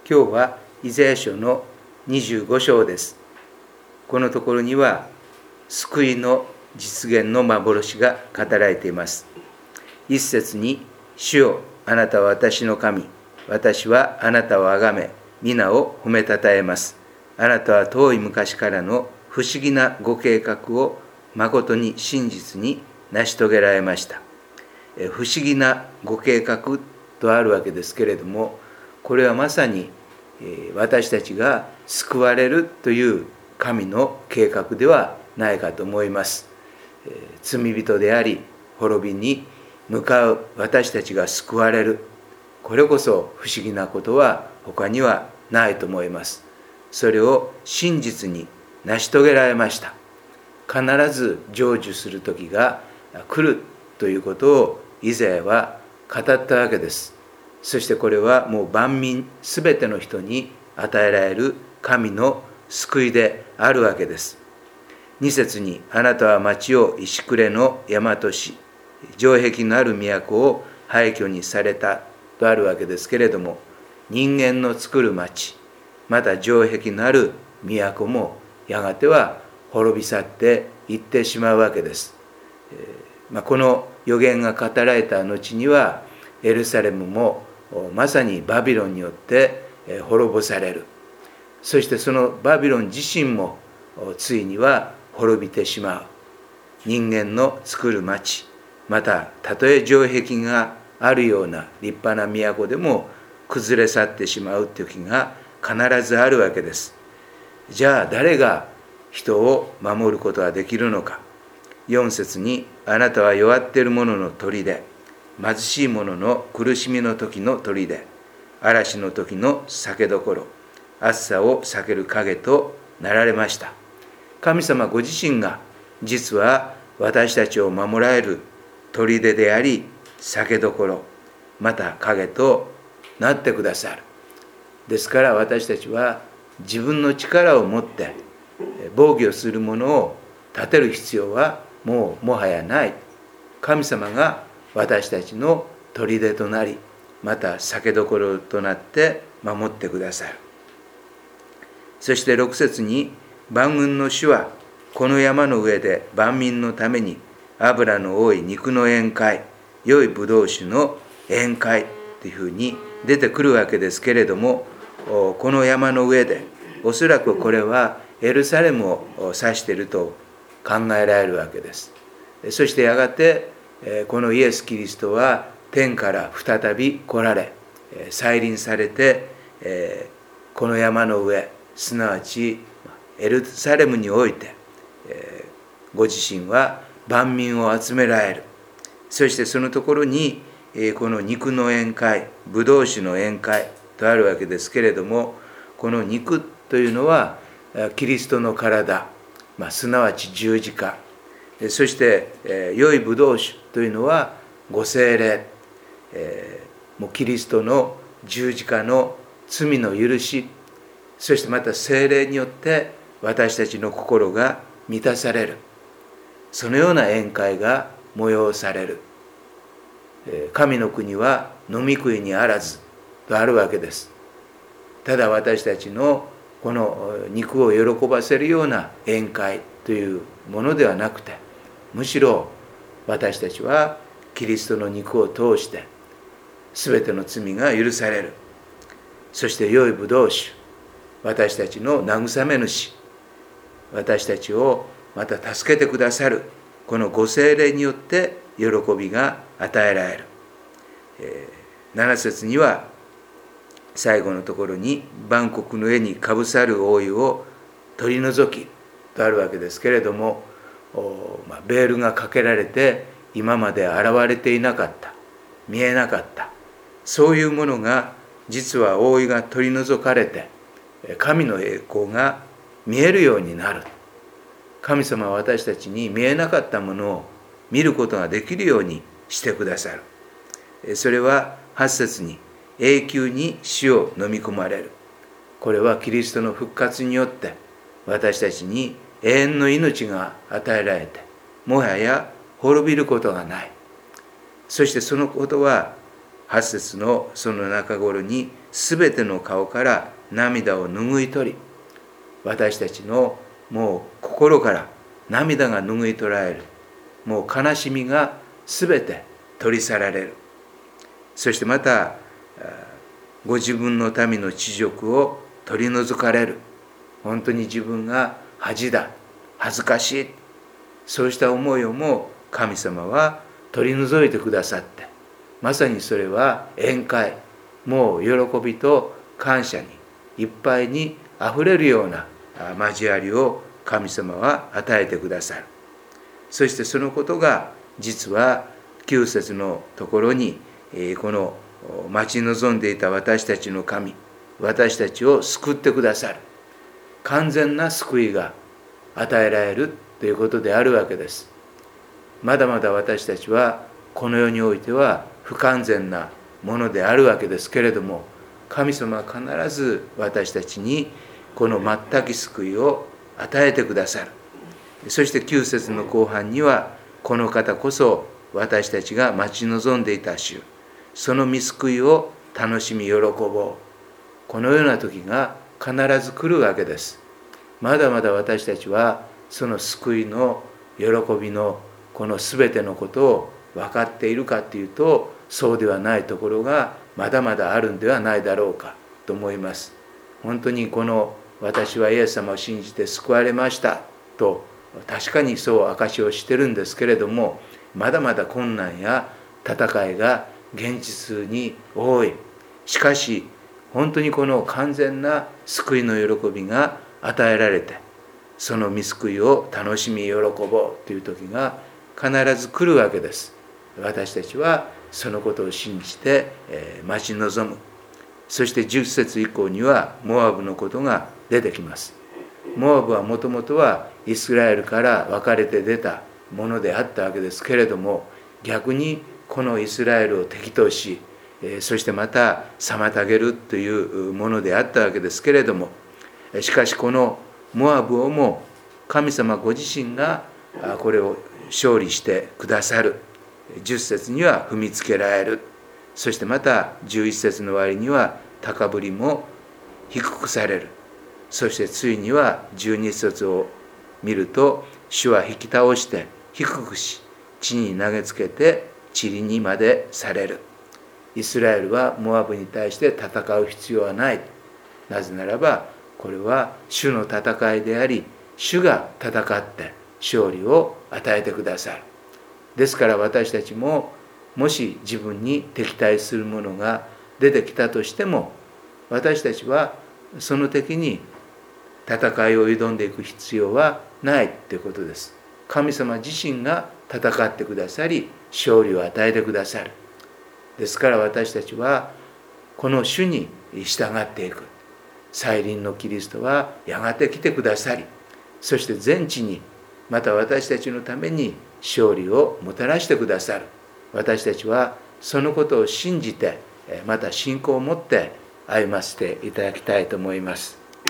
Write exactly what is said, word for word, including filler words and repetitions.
今日はイザヤ書のにじゅうご章です。このところには救いの実現の幻が語られています。一節に、主よ、あなたは私の神、私はあなたをあがめ、皆を褒めたたえます。あなたは遠い昔からの不思議なご計画を誠に真実に成し遂げられました。不思議なご計画とあるわけですけれども、これはまさに私たちが救われるという神の計画ではないかと思います。罪人であり滅びに向かう私たちが救われる、これこそ不思議なことは他にはないと思います。それを真実に成し遂げられました。必ず成就する時が来るということをイザヤは語ったわけです。そしてこれはもう万民すべての人に与えられる神の救いであるわけです。に節に、あなたは町を石暮れの山とし、城壁のある都を廃墟にされたとあるわけですけれども、人間の作る町、また城壁のある都もやがては滅び去っていってしまうわけです。えーまあ、この預言が語られた後には、エルサレムもまさにバビロンによって滅ぼされる。そしてそのバビロン自身もついには滅びてしまう。人間の作る町、またたとえ城壁があるような立派な都でも崩れ去ってしまう時が必ずあるわけです。じゃあ誰が人を守ることができるのか。よん節に、あなたは弱っている者の砦、貧しい者の苦しみの時の砦、嵐の時の酒どころ、暑さを避ける影となられました。神様ご自身が実は私たちを守られる砦であり、酒どころ、また影となってくださる。ですから私たちは自分の力を持って防御するものを立てる必要はもうもはやない。神様が私たちの砦となり、また酒どころとなって守ってくださる。そしてろく節に、万軍の主はこの山の上で万民のために油の多い肉の宴会、良いブドウ酒の宴会というふうに出てくるわけですけれども、この山の上で、おそらくこれはエルサレムを指していると考えられるわけです。そしてやがてこのイエス・キリストは天から再び来られ、再臨されて、この山の上、すなわちエルサレムにおいて、ご自身は万民を集められる。そしてそのところにこの肉の宴会、ブドウ酒の宴会とあるわけですけれども、この肉というのはキリストの体、まあ、すなわち十字架、そして良いブドウ酒というのはご聖霊、もうキリストの十字架の罪の許し、そしてまた聖霊によって私たちの心が満たされる。そのような宴会が催される。神の国は飲み食いにあらずとあるわけです。ただ私たちのこの肉を喜ばせるような宴会というものではなくて、むしろ私たちはキリストの肉を通して全ての罪が許される。そして良いブドウ酒、私たちの慰め主、私たちをまた助けてくださるこのご聖霊によって喜びが与えられる。なな節には最後のところに、万国の上にかぶさる覆いを取り除きとあるわけですけれども、ベールがかけられて今まで現れていなかった、見えなかった、そういうものが実は覆いが取り除かれて神の栄光が見えるようになる。神様は私たちに見えなかったものを見ることができるようにしてくださる。それははち節に、永久に死を飲み込まれる。これはキリストの復活によって私たちに永遠の命が与えられて、もはや滅びることがない。そしてそのことははち節のその中頃に、すべての顔から涙を拭い取り、私たちのもう心から涙が拭い取られる。もう悲しみがすべて取り去られる。そしてまた、ご自分の民の恥辱を取り除かれる。本当に自分が恥だ、恥ずかしい、そうした思いをも神様は取り除いてくださって、まさにそれは宴会、もう喜びと感謝にいっぱいにあふれるような交わりを神様は与えてくださる。そしてそのことが実はきゅう節のところに、この待ち望んでいた私たちの神、私たちを救ってくださる完全な救いが与えられるということであるわけです。まだまだ私たちはこの世においては不完全なものであるわけですけれども、神様は必ず私たちにこの全く救いを与えてくださる。そしてきゅう節の後半には、この方こそ私たちが待ち望んでいた主、その御救いを楽しみ喜ぼう。このような時が必ず来るわけです。まだまだ私たちはその救いの喜びのこの全てのことを分かっているかというと、そうではないところがまだまだあるんではないだろうかと思います。本当にこの私はイエス様を信じて救われましたと確かにそう証しをしてるんですけれども、まだまだ困難や戦いが現実に多い。しかし本当にこの完全な救いの喜びが与えられて、その御救いを楽しみ喜ぼうという時が必ず来るわけです。私たちはそのことを信じて待ち望む。そしてじゅっ節以降にはモアブのことが出てきます。モアブはもともとはイスラエルから分かれて出たものであったわけですけれども、逆にこのイスラエルを敵とし、そしてまた妨げるというものであったわけですけれども、しかしこのモアブをも神様ご自身がこれを勝利してくださる。じゅっ節には踏みつけられる。そしてまたじゅういち節の終わりには高ぶりも低くされる。そしてついにはじゅうに節を見ると、主は引き倒して低くし、地に投げつけて塵にまでされる。イスラエルはモアブに対して戦う必要はない。なぜならばこれは主の戦いであり、主が戦って勝利を与えてくださる。ですから私たちも、もし自分に敵対するものが出てきたとしても、私たちはその敵に戦いを挑んでいく必要はないということです。神様自身が戦ってくださり、勝利を与えてくださる。ですから私たちはこの主に従っていく。再臨のキリストはやがて来てくださり、そして全地にまた私たちのために勝利をもたらしてくださる。私たちはそのことを信じて、また信仰を持って歩ませていただきたいと思います。